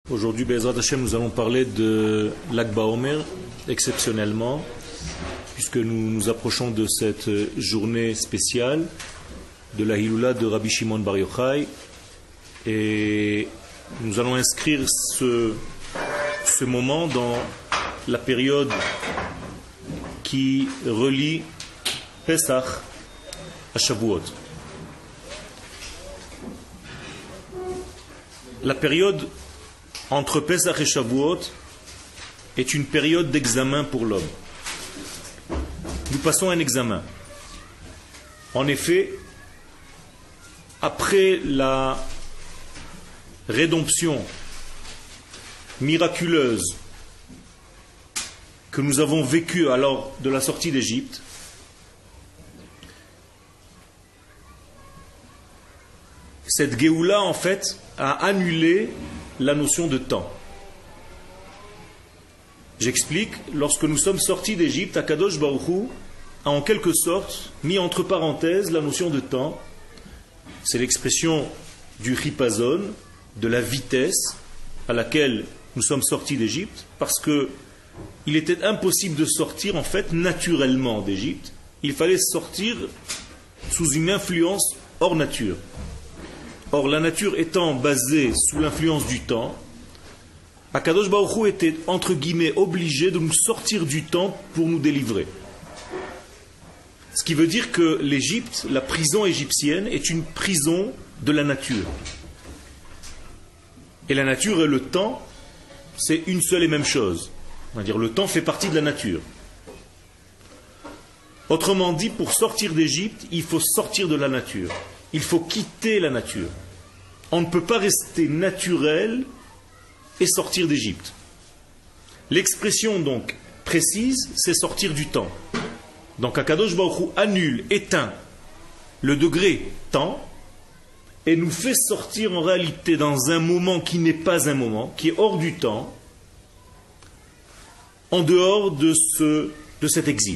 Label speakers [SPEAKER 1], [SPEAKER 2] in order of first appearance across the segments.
[SPEAKER 1] Aujourd'hui, Be'ezrat Hashem, nous allons parler de Lag BaOmer, exceptionnellement, puisque nous nous approchons de cette journée spéciale de la Hiloula de Rabbi Shimon Bar Yochai, et nous allons inscrire ce moment dans la période qui relie Pesach à Shavuot. La période entre Pesach et Shavuot est une période d'examen pour l'homme. Nous passons un examen. En effet, après la rédemption miraculeuse que nous avons vécue alors de la sortie d'Égypte, cette Géoula en fait a annulé la notion de temps. J'explique, lorsque nous sommes sortis d'Égypte, Akadosh Baruch Hu a en quelque sorte mis entre parenthèses la notion de temps. C'est l'expression du chipazon, de la vitesse à laquelle nous sommes sortis d'Égypte, parce que il était impossible de sortir en fait naturellement d'Égypte. Il fallait sortir sous une influence hors nature. Or, la nature étant basée sous l'influence du temps, Akadosh Baruch Hu était entre guillemets obligé de nous sortir du temps pour nous délivrer. Ce qui veut dire que l'Égypte, la prison égyptienne, est une prison de la nature. Et la nature et le temps, c'est une seule et même chose. On va dire le temps fait partie de la nature. Autrement dit, pour sortir d'Égypte, il faut sortir de la nature. Il faut quitter la nature. On ne peut pas rester naturel et sortir d'Égypte. L'expression donc précise, c'est sortir du temps. Donc Akadosh Baruch Hu annule, éteint le degré temps et nous fait sortir en réalité dans un moment qui n'est pas un moment, qui est hors du temps, en dehors de cet exil.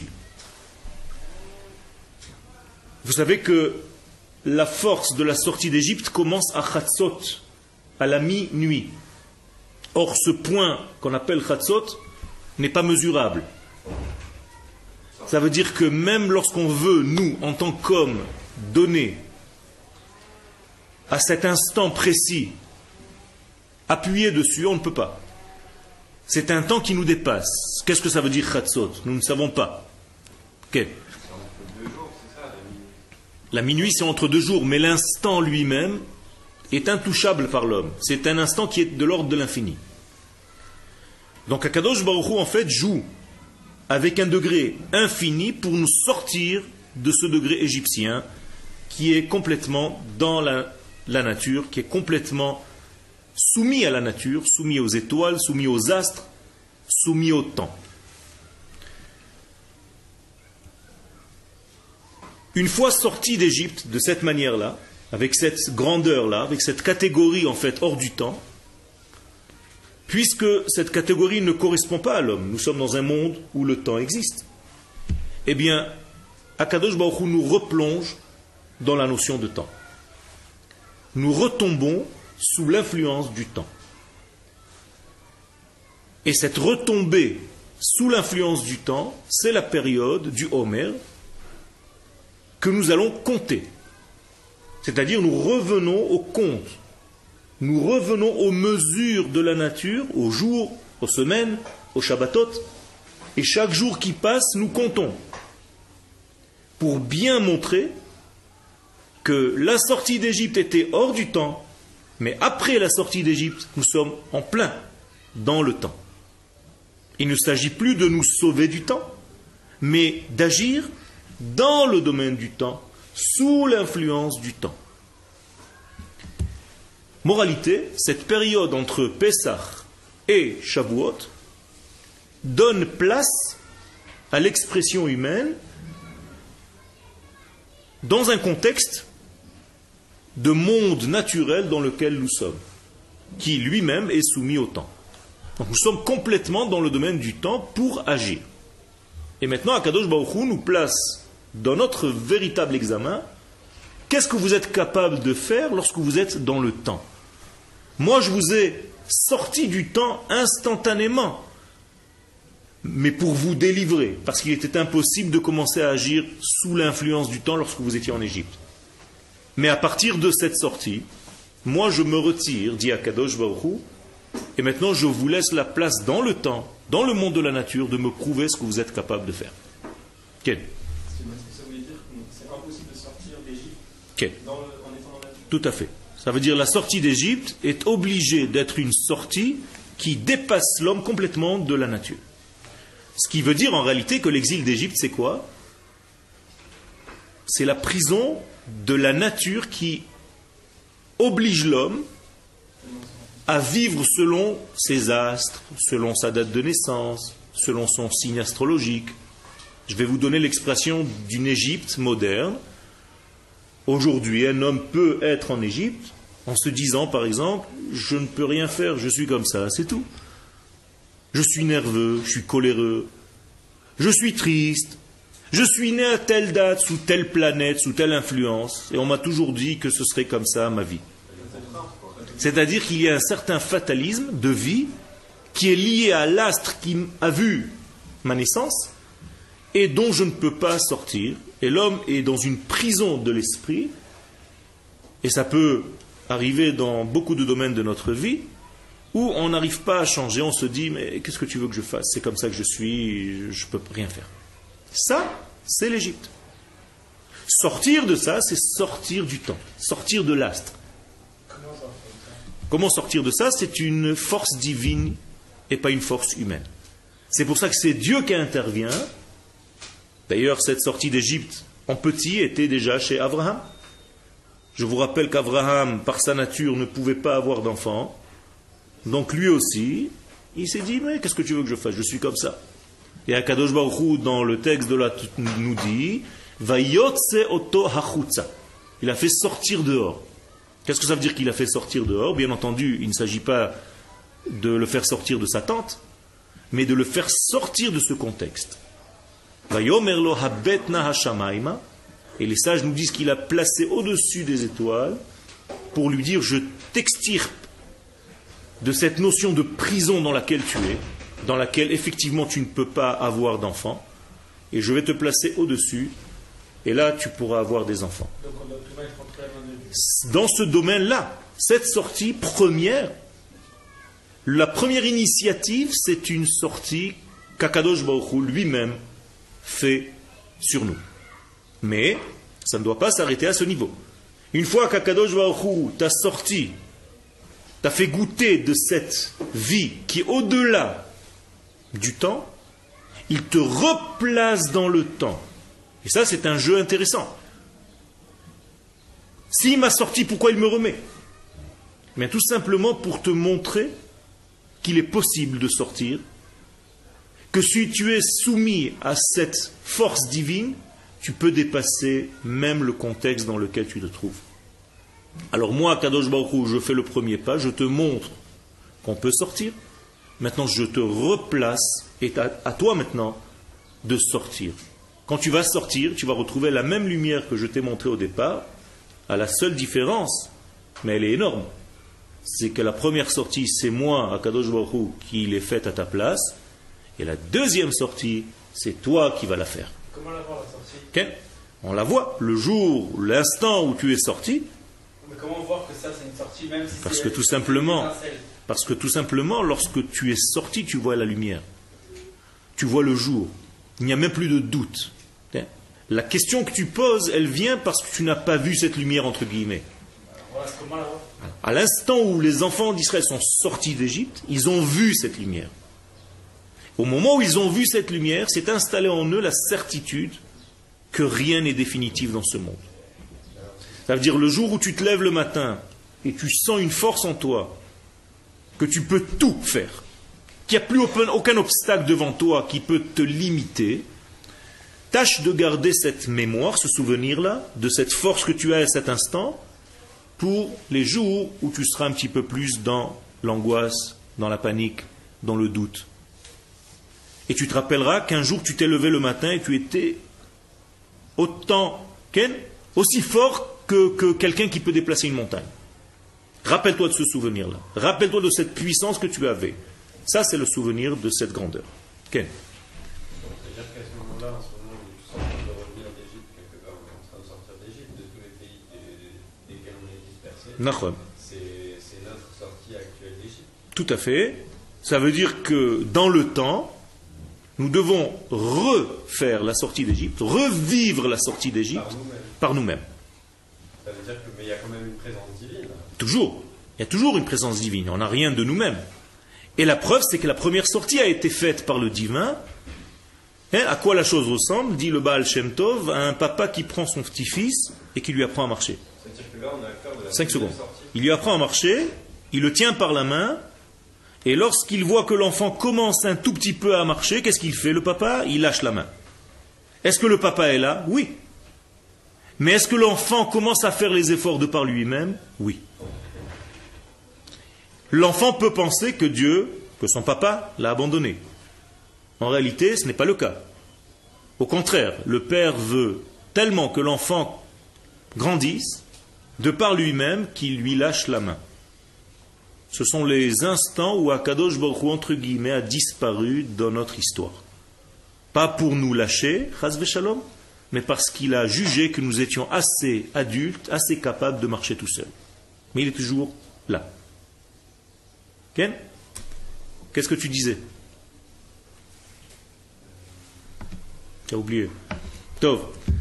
[SPEAKER 1] Vous savez que la force de la sortie d'Égypte commence à Chatzot, à la minuit. Or, ce point qu'on appelle Chatzot n'est pas mesurable. Ça veut dire que même lorsqu'on veut, nous, en tant qu'hommes, donner à cet instant précis, appuyer dessus, on ne peut pas. C'est un temps qui nous dépasse. Qu'est-ce que ça veut dire Chatzot? Nous ne savons pas. Okay. La minuit, c'est entre 2 jours, mais l'instant lui-même est intouchable par l'homme. C'est un instant qui est de l'ordre de l'infini. Donc Akadosh Baruch Hu, en fait, joue avec un degré infini pour nous sortir de ce degré égyptien qui est complètement dans la nature, qui est complètement soumis à la nature, soumis aux étoiles, soumis aux astres, soumis au temps. Une fois sorti d'Égypte de cette manière-là, avec cette grandeur-là, avec cette catégorie en fait hors du temps, puisque cette catégorie ne correspond pas à l'homme, nous sommes dans un monde où le temps existe, eh bien, Akadosh Baruch Hu nous replonge dans la notion de temps. Nous retombons sous l'influence du temps. Et cette retombée sous l'influence du temps, c'est la période du Homer, que nous allons compter. C'est-à-dire nous revenons au compte. Nous revenons aux mesures de la nature, aux jours, aux semaines, aux Shabbatot. Et chaque jour qui passe, nous comptons. Pour bien montrer que la sortie d'Égypte était hors du temps, mais après la sortie d'Égypte, nous sommes en plein dans le temps. Il ne s'agit plus de nous sauver du temps, mais d'agir dans le domaine du temps, sous l'influence du temps. Moralité, cette période entre Pesach et Shavuot donne place à l'expression humaine dans un contexte de monde naturel dans lequel nous sommes, qui lui-même est soumis au temps. Donc nous sommes complètement dans le domaine du temps pour agir. Et maintenant, Akadosh Baruch Hu nous place dans notre véritable examen. Qu'est-ce que vous êtes capable de faire lorsque vous êtes dans le temps? Moi, je vous ai sorti du temps instantanément, mais pour vous délivrer, parce qu'il était impossible de commencer à agir sous l'influence du temps lorsque vous étiez en Égypte. Mais à partir de cette sortie, moi je me retire, dit Akadosh Baruch Hu, et maintenant je vous laisse la place dans le temps, dans le monde de la nature, de me prouver ce que vous êtes capable de faire. Quel?
[SPEAKER 2] Ça veut dire que c'est impossible de sortir d'Égypte
[SPEAKER 1] Quel?
[SPEAKER 2] en étant dans la nature.
[SPEAKER 1] Tout à fait. Ça veut dire la sortie d'Égypte est obligée d'être une sortie qui dépasse l'homme complètement de la nature. Ce qui veut dire en réalité que l'exil d'Égypte, c'est quoi? C'est la prison de la nature qui oblige l'homme à vivre selon ses astres, selon sa date de naissance, selon son signe astrologique. Je vais vous donner l'expression d'une Égypte moderne. Aujourd'hui, un homme peut être en Égypte en se disant, par exemple, je ne peux rien faire, je suis comme ça, c'est tout. Je suis nerveux, je suis coléreux, je suis triste, je suis né à telle date, sous telle planète, sous telle influence, et on m'a toujours dit que ce serait comme ça ma vie. C'est-à-dire qu'il y a un certain fatalisme de vie qui est lié à l'astre qui a vu ma naissance et dont je ne peux pas sortir. Et l'homme est dans une prison de l'esprit, et ça peut arriver dans beaucoup de domaines de notre vie, où on n'arrive pas à changer, on se dit, mais qu'est-ce que tu veux que je fasse? C'est comme ça que je suis, je ne peux rien faire. Ça, c'est l'Égypte. Sortir de ça, c'est sortir du temps, sortir de l'astre. Comment sortir de ça? C'est une force divine et pas une force humaine. C'est pour ça que c'est Dieu qui intervient. D'ailleurs, cette sortie d'Égypte en petit était déjà chez Abraham. Je vous rappelle qu'Abraham, par sa nature, ne pouvait pas avoir d'enfant. Donc lui aussi, il s'est dit, mais qu'est-ce que tu veux que je fasse? Je suis comme ça. Et Akadosh Baruch Hu, dans le texte de la nous dit, Vayotse oto hachutza. Il a fait sortir dehors. Qu'est-ce que ça veut dire qu'il a fait sortir dehors? Bien entendu, il ne s'agit pas de le faire sortir de sa tente, mais de le faire sortir de ce contexte. Vayomer lo habetna hashamayma. Et les sages nous disent qu'il a placé au-dessus des étoiles pour lui dire, je t'extirpe de cette notion de prison dans laquelle tu es, dans laquelle effectivement tu ne peux pas avoir d'enfants, et je vais te placer au-dessus, et là tu pourras avoir des enfants.
[SPEAKER 2] Donc on doit tout mettre entre les mains de Dieu.
[SPEAKER 1] Dans ce domaine-là, cette sortie première, la première initiative, c'est une sortie qu'Akadosh Baruch Hu lui-même fait sur nous. Mais ça ne doit pas s'arrêter à ce niveau. Une fois qu'Akadosh Baruch Hu t'a sorti, t'a fait goûter de cette vie qui est au-delà du temps, il te replace dans le temps. Et ça, c'est un jeu intéressant. S'il m'a sorti, pourquoi il me remet? Mais tout simplement pour te montrer qu'il est possible de sortir, que si tu es soumis à cette force divine, tu peux dépasser même le contexte dans lequel tu te trouves. Alors moi, Kadosh Baruch Hu, je fais le premier pas, je te montre qu'on peut sortir. Maintenant, je te replace, et à toi maintenant de sortir. Quand tu vas sortir, tu vas retrouver la même lumière que je t'ai montrée au départ, à la seule différence, mais elle est énorme. C'est que la première sortie, c'est moi, Akadosh Baruch Hu, qui l'ai faite à ta place, et la deuxième sortie, c'est toi qui vas la faire.
[SPEAKER 2] Comment la voir la sortie?
[SPEAKER 1] Okay? On la voit, le jour, l'instant où tu es sorti.
[SPEAKER 2] Mais comment voir que ça c'est une sortie même si
[SPEAKER 1] Parce
[SPEAKER 2] c'est
[SPEAKER 1] que tout simplement, lorsque tu es sorti, tu vois la lumière. Tu vois le jour. Il n'y a même plus de doute. Okay? La question que tu poses, elle vient parce que tu n'as pas vu cette lumière, entre guillemets.
[SPEAKER 2] Alors, voilà, comment la voir?
[SPEAKER 1] À l'instant où les enfants d'Israël sont sortis d'Égypte, ils ont vu cette lumière. Au moment où ils ont vu cette lumière, s'est installée en eux la certitude que rien n'est définitif dans ce monde. Ça veut dire le jour où tu te lèves le matin et tu sens une force en toi, que tu peux tout faire, qu'il n'y a plus aucun obstacle devant toi qui peut te limiter, tâche de garder cette mémoire, ce souvenir-là, de cette force que tu as à cet instant, pour les jours où tu seras un petit peu plus dans l'angoisse, dans la panique, dans le doute. Et tu te rappelleras qu'un jour tu t'es levé le matin et tu étais aussi fort que quelqu'un qui peut déplacer une montagne. Rappelle-toi de ce souvenir-là. Rappelle-toi de cette puissance que tu avais. Ça, c'est le souvenir de cette grandeur. Ken.
[SPEAKER 3] C'est-à-dire qu'à ce moment-là, en ce moment où nous sommes en train de revenir d'Égypte, quelque part, on est en train de sortir d'Égypte, de tous les pays desquels on est dispersés, c'est notre sortie actuelle d'Égypte.
[SPEAKER 1] Tout à fait. Ça veut dire que dans le temps, nous devons refaire la sortie d'Égypte, revivre la sortie d'Égypte par nous-mêmes.
[SPEAKER 3] Ça veut dire qu'il y a quand même une présence divine.
[SPEAKER 1] Toujours. Il y a toujours une présence divine. On n'a rien de nous-mêmes. Et la preuve, c'est que la première sortie a été faite par le divin. À quoi la chose ressemble, dit le Baal Shem Tov, à un papa qui prend son petit-fils et qui lui apprend à marcher.
[SPEAKER 3] C'est-à-dire que là, on est acteur de la
[SPEAKER 1] 5 secondes.
[SPEAKER 3] sortie.
[SPEAKER 1] Il lui apprend à marcher, il le tient par la main, et lorsqu'il voit que l'enfant commence un tout petit peu à marcher, qu'est-ce qu'il fait, le papa? Il lâche la main. Est-ce que le papa est là? Oui. Mais est-ce que l'enfant commence à faire les efforts de par lui-même? Oui. L'enfant peut penser que Dieu, que son papa, l'a abandonné. En réalité, ce n'est pas le cas. Au contraire, le père veut tellement que l'enfant grandisse, de par lui-même, qu'il lui lâche la main. Ce sont les instants où Akadosh Baruch Hu, entre guillemets, a disparu dans notre histoire. Pas pour nous lâcher, chas v'shalom, mais parce qu'il a jugé que nous étions assez adultes, assez capables de marcher tout seuls. Mais il est toujours là. Ken? Qu'est-ce que tu disais? Tu as oublié. Tov.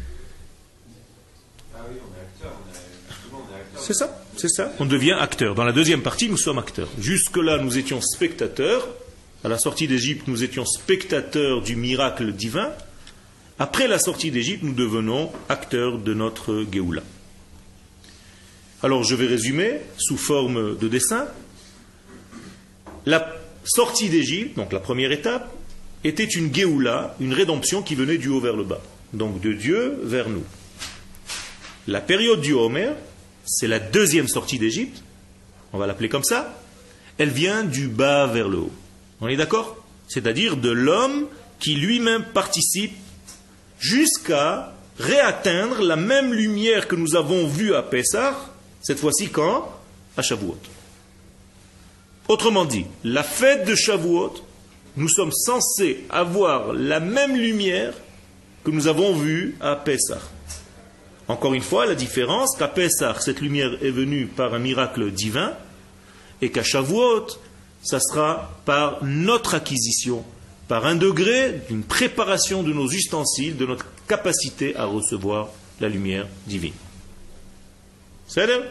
[SPEAKER 3] Ah oui, on est acteur.
[SPEAKER 1] C'est ça. On devient acteur. Dans la deuxième partie, nous sommes acteurs. Jusque-là, nous étions spectateurs. À la sortie d'Égypte, nous étions spectateurs du miracle divin. Après la sortie d'Égypte, nous devenons acteurs de notre Géoula. Alors, je vais résumer sous forme de dessin. La sortie d'Égypte, donc la première étape, était une Géoula, une rédemption qui venait du haut vers le bas. Donc de Dieu vers nous. La période du Homer, c'est la deuxième sortie d'Égypte, on va l'appeler comme ça, elle vient du bas vers le haut. On est d'accord? C'est-à-dire de l'homme qui lui-même participe jusqu'à réatteindre la même lumière que nous avons vue à Pessah, cette fois-ci quand? À Shavuot. Autrement dit, la fête de Shavuot, nous sommes censés avoir la même lumière que nous avons vue à Pessah. Encore une fois, la différence qu'à Pessah, cette lumière est venue par un miracle divin, et qu'à Shavuot, ça sera par notre acquisition, par un degré d'une préparation de nos ustensiles, de notre capacité à recevoir la lumière divine. C'est là?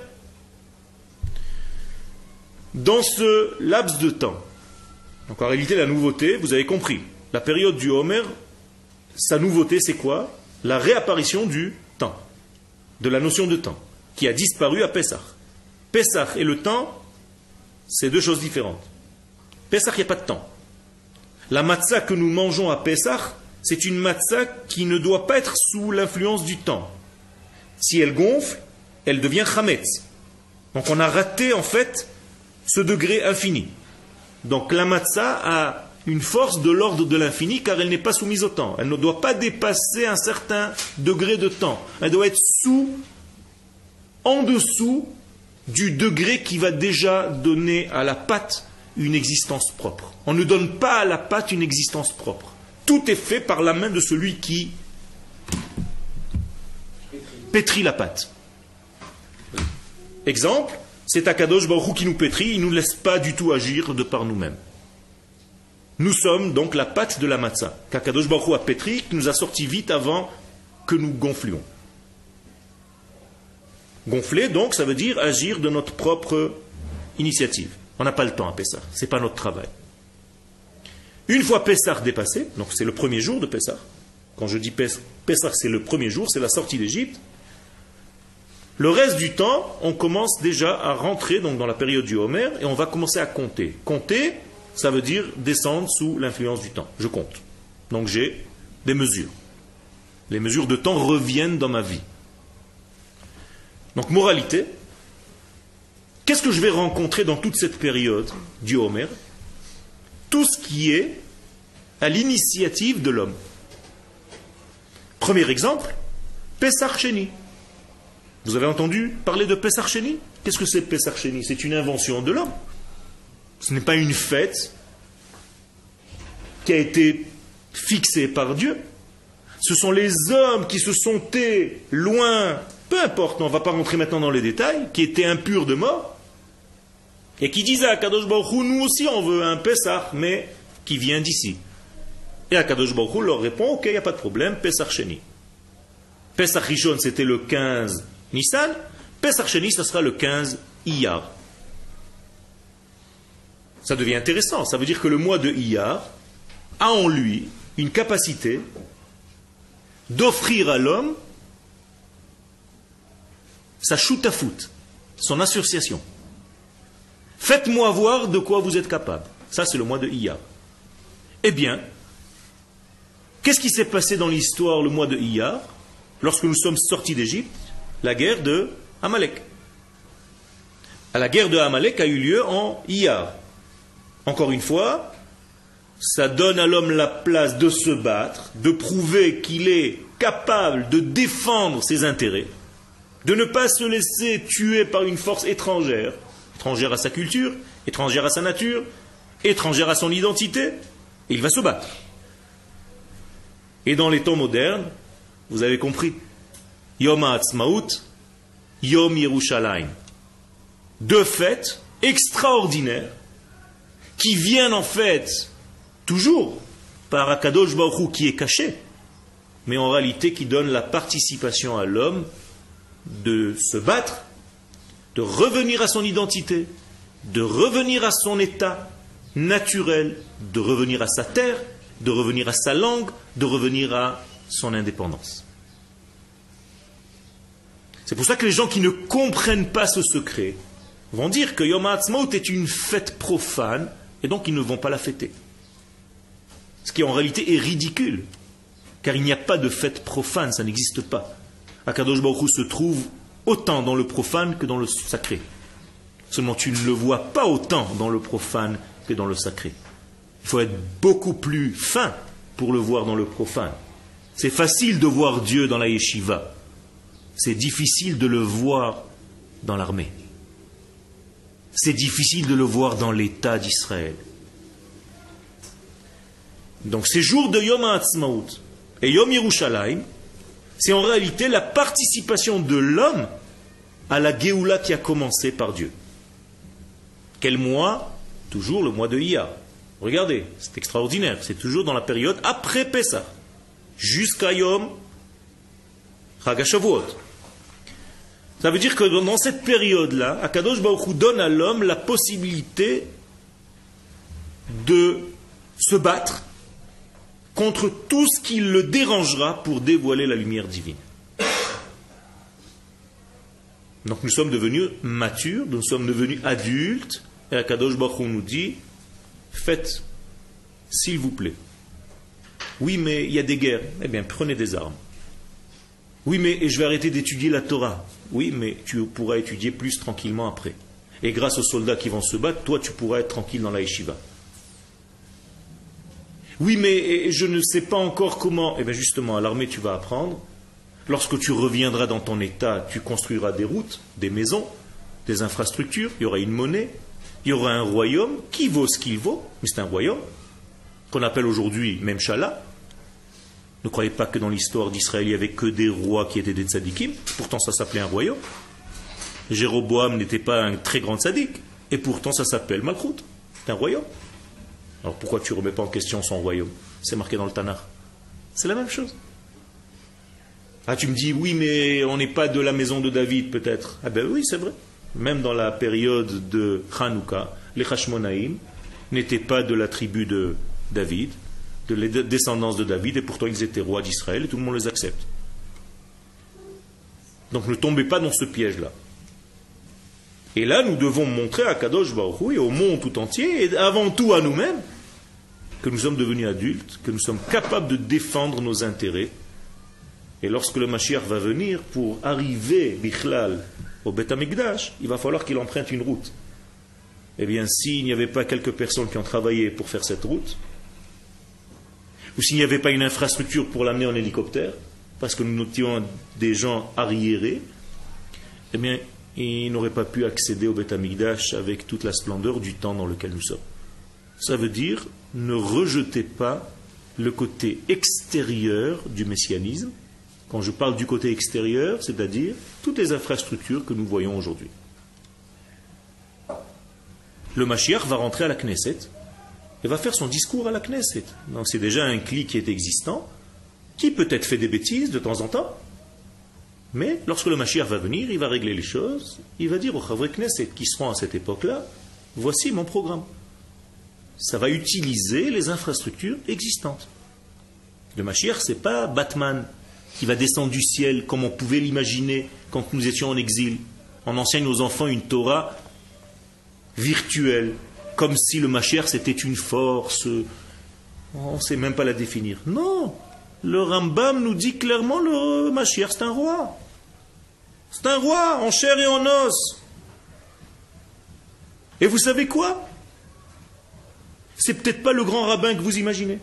[SPEAKER 1] Dans ce laps de temps, donc en réalité la nouveauté, vous avez compris, la période du Homer, sa nouveauté c'est quoi? La réapparition du temps, de la notion de temps, qui a disparu à Pessah. Pessah et le temps, c'est deux choses différentes. Pessah, il n'y a pas de temps. La matzah que nous mangeons à Pessah, c'est une matzah qui ne doit pas être sous l'influence du temps. Si elle gonfle, elle devient chametz. Donc on a raté en fait ce degré infini. Donc la matzah a une force de l'ordre de l'infini car elle n'est pas soumise au temps. Elle ne doit pas dépasser un certain degré de temps. Elle doit être en dessous du degré qui va déjà donner à la pâte une existence propre. On ne donne pas à la pâte une existence propre. Tout est fait par la main de celui qui pétrit la pâte. Exemple, c'est Akadosh Baruch Hu qui nous pétrit, il ne nous laisse pas du tout agir de par nous-mêmes. Nous sommes donc la pâte de la matzah, qu'Akadosh Baruch Hu a pétri, qui nous a sorti vite avant que nous gonflions. Gonfler, donc, ça veut dire agir de notre propre initiative. On n'a pas le temps à Pessah, ce n'est pas notre travail. Une fois Pessah dépassé, donc c'est le premier jour de Pessah, quand je dis Pessah c'est le premier jour, c'est la sortie d'Égypte, le reste du temps, on commence déjà à rentrer donc, dans la période du Homer et on va commencer à compter. Compter, ça veut dire descendre sous l'influence du temps. Je compte. Donc j'ai des mesures. Les mesures de temps reviennent dans ma vie. Donc moralité, qu'est-ce que je vais rencontrer dans toute cette période du Homer? Tout ce qui est à l'initiative de l'homme. Premier exemple, Pessah Sheni. Vous avez entendu parler de Pesach Sheni? Qu'est-ce que c'est Pesach Sheni? C'est une invention de l'homme. Ce n'est pas une fête qui a été fixée par Dieu. Ce sont les hommes qui se sont tés loin, peu importe, on ne va pas rentrer maintenant dans les détails, qui étaient impurs de mort, et qui disaient à Kadosh Baruch Hu, nous aussi on veut un Pesach, mais qui vient d'ici. Et Kadosh Baruch Hu leur répond, ok, il n'y a pas de problème, Pesach Sheni. Pesach Rishon, c'était le 15 Nissan, Pesach Sheni, ça sera le 15 Iyar. Ça devient intéressant, ça veut dire que le mois de Iyar a en lui une capacité d'offrir à l'homme sa choutafout, son association. Faites-moi voir de quoi vous êtes capable. Ça, c'est le mois de Iyar. Eh bien, qu'est-ce qui s'est passé dans l'histoire le mois de Iyar, lorsque nous sommes sortis d'Égypte? La guerre de Amalek. La guerre de Amalek a eu lieu en Iyar. Encore une fois, ça donne à l'homme la place de se battre, de prouver qu'il est capable de défendre ses intérêts, de ne pas se laisser tuer par une force étrangère, étrangère à sa culture, étrangère à sa nature, étrangère à son identité, et il va se battre. Et dans les temps modernes, vous avez compris, Yom HaAtzmaut, Yom Yerushalayim. Deux fêtes extraordinaires qui viennent en fait toujours par Akadosh Baruch Hu qui est caché, mais en réalité qui donne la participation à l'homme de se battre, de revenir à son identité, de revenir à son état naturel, de revenir à sa terre, de revenir à sa langue, de revenir à son indépendance. C'est pour ça que les gens qui ne comprennent pas ce secret vont dire que Yom HaAtzmaut est une fête profane et donc ils ne vont pas la fêter. Ce qui en réalité est ridicule, car il n'y a pas de fête profane, ça n'existe pas. Akadosh Baruch Hu se trouve autant dans le profane que dans le sacré. Seulement tu ne le vois pas autant dans le profane que dans le sacré. Il faut être beaucoup plus fin pour le voir dans le profane. C'est facile de voir Dieu dans la yeshiva. C'est difficile de le voir dans l'armée. C'est difficile de le voir dans l'État d'Israël. Donc ces jours de Yom HaAtzmaut et Yom Yerushalayim, c'est en réalité la participation de l'homme à la Géoula qui a commencé par Dieu. Quel mois? Toujours le mois de Iyar. Regardez, c'est extraordinaire. C'est toujours dans la période après Pessah, jusqu'à Yom Chag HaShavuot. Ça veut dire que dans cette période-là, Akadosh Baruch Hu donne à l'homme la possibilité de se battre contre tout ce qui le dérangera pour dévoiler la lumière divine. Donc nous sommes devenus matures, nous sommes devenus adultes, et Akadosh Baruch Hu nous dit, faites, s'il vous plaît. Oui, mais il y a des guerres. Eh bien, prenez des armes. Oui, mais je vais arrêter d'étudier la Torah. Oui, mais tu pourras étudier plus tranquillement après. Et grâce aux soldats qui vont se battre, toi, tu pourras être tranquille dans la yeshiva. Oui, mais je ne sais pas encore comment. Eh bien, justement, à l'armée, tu vas apprendre. Lorsque tu reviendras dans ton état, tu construiras des routes, des maisons, des infrastructures. Il y aura une monnaie. Il y aura un royaume qui vaut ce qu'il vaut. Mais c'est un royaume qu'on appelle aujourd'hui Memshala. Ne croyez pas que dans l'histoire d'Israël, il n'y avait que des rois qui étaient des tzadikim. Pourtant, ça s'appelait un royaume. Jéroboam n'était pas un très grand tzadik. Et pourtant, ça s'appelle Malchut. C'est un royaume. Alors pourquoi tu ne remets pas en question son royaume? C'est marqué dans le Tanakh. C'est la même chose. Ah, tu me dis, oui, mais on n'est pas de la maison de David, peut-être. Ah ben oui, c'est vrai. Même dans la période de Hanouka, les Hashmonaïm n'étaient pas de la tribu de David, de la descendance de David, et pourtant ils étaient rois d'Israël, et tout le monde les accepte. Donc ne tombez pas dans ce piège-là. Et là, nous devons montrer à Kadosh Baruch Hu et au monde tout entier, et avant tout à nous-mêmes, que nous sommes devenus adultes, que nous sommes capables de défendre nos intérêts. Et lorsque le Mashiach va venir, pour arriver, bichlal, au Beth Amikdash, il va falloir qu'il emprunte une route. Eh bien, s'il n'y avait pas quelques personnes qui ont travaillé pour faire cette route, ou s'il n'y avait pas une infrastructure pour l'amener en hélicoptère, parce que nous étions des gens arriérés, eh bien, il n'aurait pas pu accéder au Beth Amikdash avec toute la splendeur du temps dans lequel nous sommes. Ça veut dire, ne rejetez pas le côté extérieur du messianisme. Quand je parle du côté extérieur, c'est-à-dire toutes les infrastructures que nous voyons aujourd'hui. Le Mashiach va rentrer à la Knesset et va faire son discours à la Knesset. Donc c'est déjà un cli qui est existant, qui peut-être fait des bêtises de temps en temps, mais lorsque le Mashiach va venir, il va régler les choses, il va dire aux Chavre Knesset qui seront à cette époque-là, voici mon programme. Ça va utiliser les infrastructures existantes. Le Mashiach, ce n'est pas Batman qui va descendre du ciel comme on pouvait l'imaginer quand nous étions en exil. On enseigne aux enfants une Torah virtuelle, comme si le Mashiach c'était une force. On ne sait même pas la définir. Non, le Rambam nous dit clairement le Mashiach c'est un roi. C'est un roi en chair et en os. Et vous savez quoi? C'est peut-être pas le grand rabbin que vous imaginez.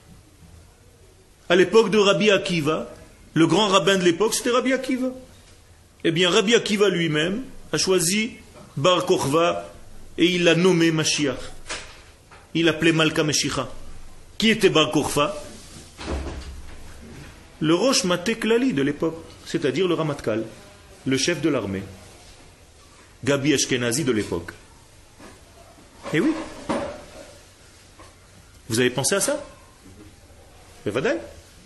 [SPEAKER 1] À l'époque de Rabbi Akiva, le grand rabbin de l'époque, c'était Rabbi Akiva. Eh bien, Rabbi Akiva lui-même a choisi Bar Kokhba et il l'a nommé Mashiach. Il l'appelait Malka Meshicha. Qui était Bar Kokhba? Le Rosh Maté Klali de l'époque, c'est-à-dire le Ramatkal, le chef de l'armée. Gabi Ashkenazi de l'époque. Eh oui. Vous avez pensé à ça? Bevadai.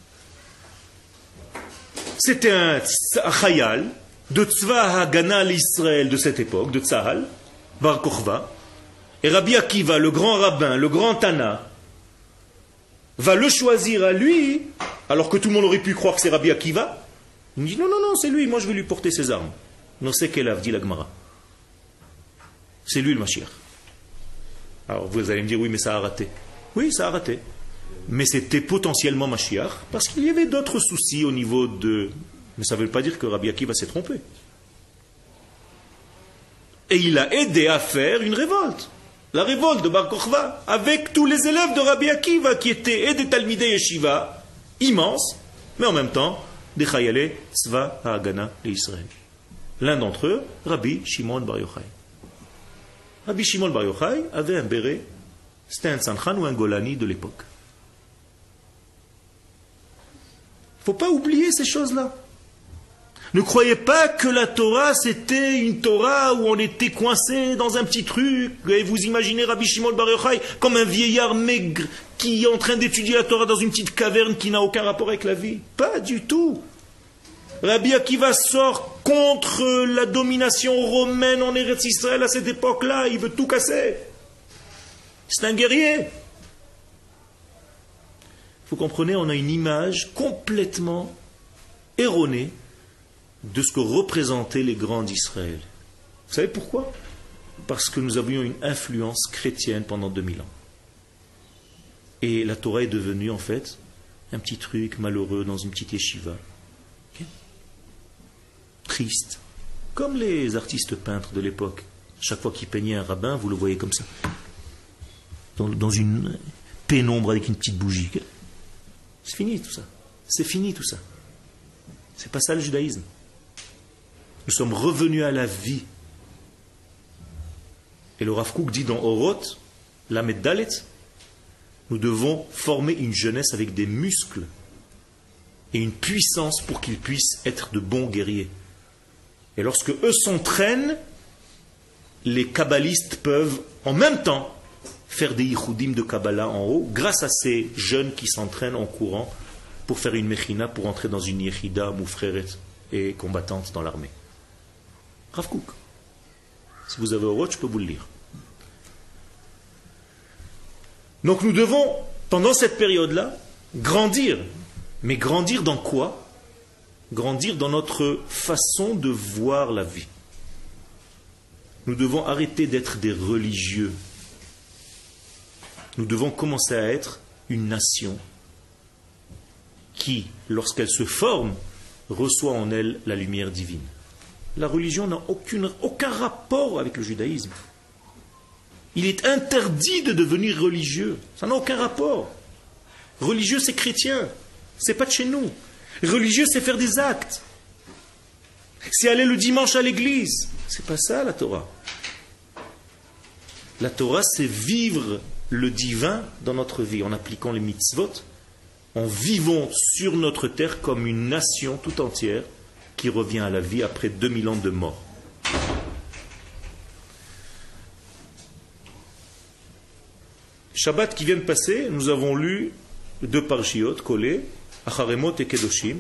[SPEAKER 1] C'était un chayal de Tzva Hagana l'Israël de cette époque, de Tzahal, Bar Kokhba. Et Rabbi Akiva, le grand rabbin, le grand Tana, va le choisir à lui, alors que tout le monde aurait pu croire que c'est Rabbi Akiva. Il dit non, non, non, c'est lui, moi je vais lui porter ses armes. Non, c'est quel dit la Gemara. C'est lui le Mashiach. Alors vous allez me dire oui, mais ça a raté. Oui, ça a raté. Mais c'était potentiellement Mashiach, parce qu'il y avait d'autres soucis au niveau de... Mais ça ne veut pas dire que Rabbi Akiva s'est trompé. Et il a aidé à faire une révolte. La révolte de Bar Kokhba, avec tous les élèves de Rabbi Akiva, qui étaient et des Talmidei Yeshiva, immenses, mais en même temps, des Chayalei Tzva Hagana l'Israël. L'un d'entre eux, Rabbi Shimon Bar Yochai. Rabbi Shimon Bar Yochai avait un béret, c'était un Tzanchane ou un Golani de l'époque. Il ne faut pas oublier ces choses-là. Ne croyez pas que la Torah, c'était une Torah où on était coincé dans un petit truc. Et vous imaginez Rabbi Shimon Bar Yochai comme un vieillard maigre qui est en train d'étudier la Torah dans une petite caverne qui n'a aucun rapport avec la vie. Pas du tout. Rabbi Akiva sort contre la domination romaine en Eretz Israël à cette époque-là. Il veut tout casser. C'est un guerrier. Vous comprenez, on a une image complètement erronée de ce que représentaient les grands d'Israël. Vous savez pourquoi? Parce que nous avions une influence chrétienne pendant 2000 ans. Et la Torah est devenue en fait un petit truc malheureux dans une petite yeshiva. Okay? Triste. Comme les artistes peintres de l'époque. Chaque fois qu'ils peignaient un rabbin, vous le voyez comme ça. Dans une pénombre avec une petite bougie. C'est fini tout ça. C'est fini tout ça. C'est pas ça le judaïsme. Nous sommes revenus à la vie. Et le Rav Kook dit dans Oroth, Lamed Dalet, nous devons former une jeunesse avec des muscles et une puissance pour qu'ils puissent être de bons guerriers. Et lorsque eux s'entraînent, les kabbalistes peuvent en même temps faire des yichoudim de Kabbalah en haut, grâce à ces jeunes qui s'entraînent en courant pour faire une mechina, pour entrer dans une yechida, moufreret et combattante dans l'armée. Rav Kook. Si vous avez Oroth, je peux vous le lire. Donc nous devons, pendant cette période-là, grandir. Mais grandir dans quoi? Grandir dans notre façon de voir la vie. Nous devons arrêter d'être des religieux. Nous devons commencer à être une nation qui, lorsqu'elle se forme, reçoit en elle la lumière divine. La religion n'a aucun rapport avec le judaïsme. Il est interdit de devenir religieux. Ça n'a aucun rapport. Religieux, c'est chrétien. C'est pas de chez nous. Religieux, c'est faire des actes. C'est aller le dimanche à l'église. C'est pas ça la Torah. La Torah, c'est vivre le divin dans notre vie en appliquant les mitzvot, en vivant sur notre terre comme une nation tout entière qui revient à la vie après 2000 ans de mort. Shabbat qui vient de passer, nous avons lu 2 parshiot collés, Acharemot et Kedoshim.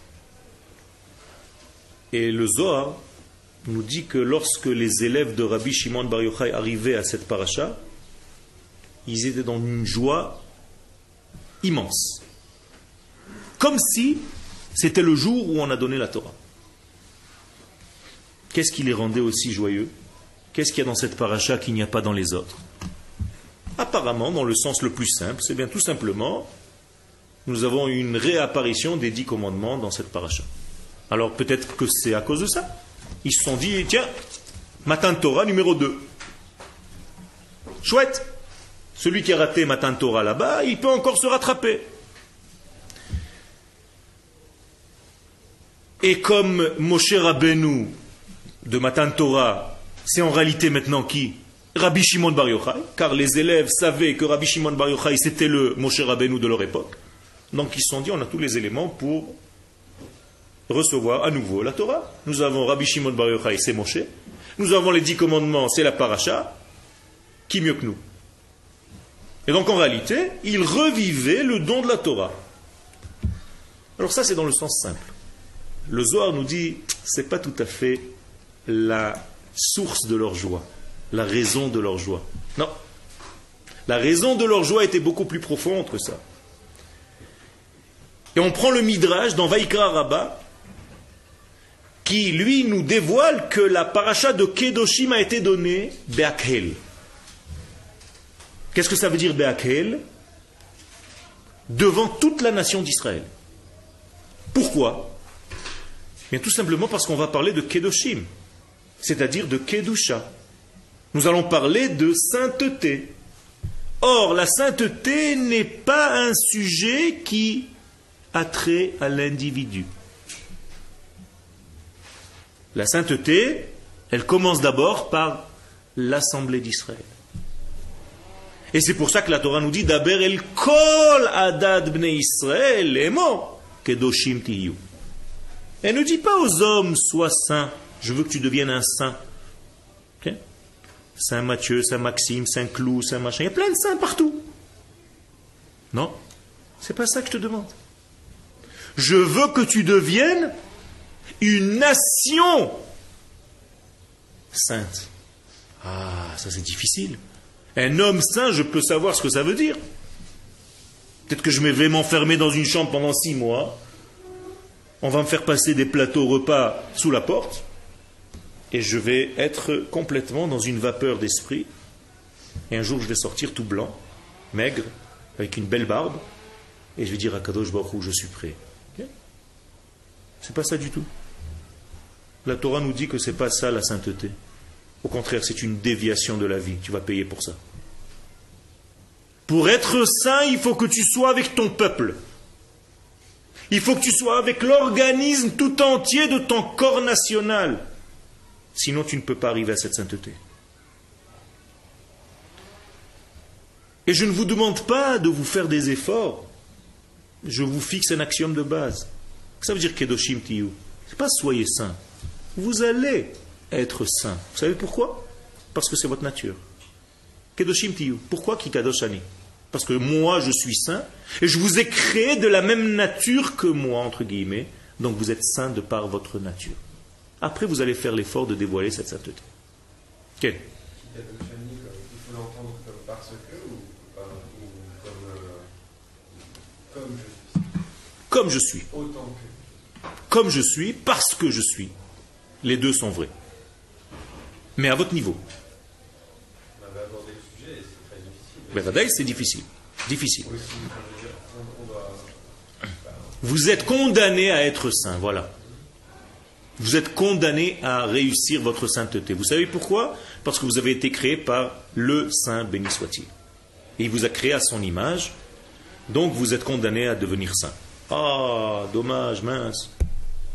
[SPEAKER 1] Et le Zohar nous dit que lorsque les élèves de Rabbi Shimon Bar Yochai arrivaient à cette paracha, ils étaient dans une joie immense. Comme si c'était le jour où on a donné la Torah. Qu'est-ce qui les rendait aussi joyeux? Qu'est-ce qu'il y a dans cette paracha qu'il n'y a pas dans les autres? Apparemment, dans le sens le plus simple, c'est bien tout simplement, nous avons une réapparition des 10 commandements dans cette paracha. Alors peut-être que c'est à cause de ça. Ils se sont dit, tiens, Matan Torah numéro 2. Chouette. Celui qui a raté Matan Torah là-bas, il peut encore se rattraper. Et comme Moshe Rabbeinu de Matan Torah, c'est en réalité maintenant qui? Rabbi Shimon Bar Yochai, car les élèves savaient que Rabbi Shimon Bar Yochai c'était le Moshe Rabbeinu de leur époque. Donc ils se sont dit, on a tous les éléments pour recevoir à nouveau la Torah. Nous avons Rabbi Shimon Bar Yochai, c'est Moshe. Nous avons les 10 commandements, c'est la paracha. Qui mieux que nous? Et donc en réalité, ils revivaient le don de la Torah. Alors ça c'est dans le sens simple. Le Zohar nous dit, c'est pas tout à fait la source de leur joie, la raison de leur joie. Non. La raison de leur joie était beaucoup plus profonde que ça. Et on prend le Midrash dans Vaikra Rabbah, qui lui nous dévoile que la paracha de Kedoshim a été donnée Be'akhel. Qu'est-ce que ça veut dire Be'akhel? Devant toute la nation d'Israël. Pourquoi? Bien tout simplement parce qu'on va parler de Kedoshim, c'est-à-dire de Kedusha. Nous allons parler de sainteté. Or, la sainteté n'est pas un sujet qui a trait à l'individu. La sainteté, elle commence d'abord par l'assemblée d'Israël. Et c'est pour ça que la Torah nous dit Daber el kol adad bnei Israël emo kedoshim tiyu. Elle ne dit pas aux hommes sois saint, je veux que tu deviennes un saint. Okay? Saint Matthieu, Saint Maxime, Saint Clou, Saint machin, il y a plein de saints partout. Non, c'est pas ça que je te demande. Je veux que tu deviennes une nation sainte. Ah, ça c'est difficile. Un homme saint, je peux savoir ce que ça veut dire. Peut-être que je vais m'enfermer dans une chambre pendant 6 mois. On va me faire passer des plateaux repas sous la porte. Et je vais être complètement dans une vapeur d'esprit. Et un jour, je vais sortir tout blanc, maigre, avec une belle barbe. Et je vais dire à Kadosh Baruch Hu, je suis prêt. Okay? C'est pas ça du tout. La Torah nous dit que c'est pas ça la sainteté. Au contraire, c'est une déviation de la vie. Tu vas payer pour ça. Pour être saint, il faut que tu sois avec ton peuple. Il faut que tu sois avec l'organisme tout entier de ton corps national. Sinon, tu ne peux pas arriver à cette sainteté. Et je ne vous demande pas de vous faire des efforts. Je vous fixe un axiome de base. Ça veut dire Kedoshim Tiyu. Ce n'est pas soyez saint. Vous allez être saint. Vous savez pourquoi? Parce que c'est votre nature. Kedoshim Tiyu. Pourquoi Kikadoshani? Parce que moi, je suis saint, et je vous ai créé de la même nature que moi, entre guillemets. Donc vous êtes saint de par votre nature. Après, vous allez faire l'effort de dévoiler cette sainteté. Quel?
[SPEAKER 3] Il faut l'entendre comme parce que ou comme je suis.
[SPEAKER 1] Comme je suis.
[SPEAKER 3] Autant que.
[SPEAKER 1] Comme je suis, parce que je suis. Les deux sont vrais. Mais à votre niveau.
[SPEAKER 3] On avait abordé le sujet et c'est très difficile.
[SPEAKER 1] Ben, Vadaï, c'est difficile. Difficile. Vous êtes condamné à être saint, voilà. Vous êtes condamné à réussir votre sainteté. Vous savez pourquoi? Parce que vous avez été créé par le Saint, béni soit-il. Et il vous a créé à son image, donc vous êtes condamné à devenir saint. Ah, dommage, mince.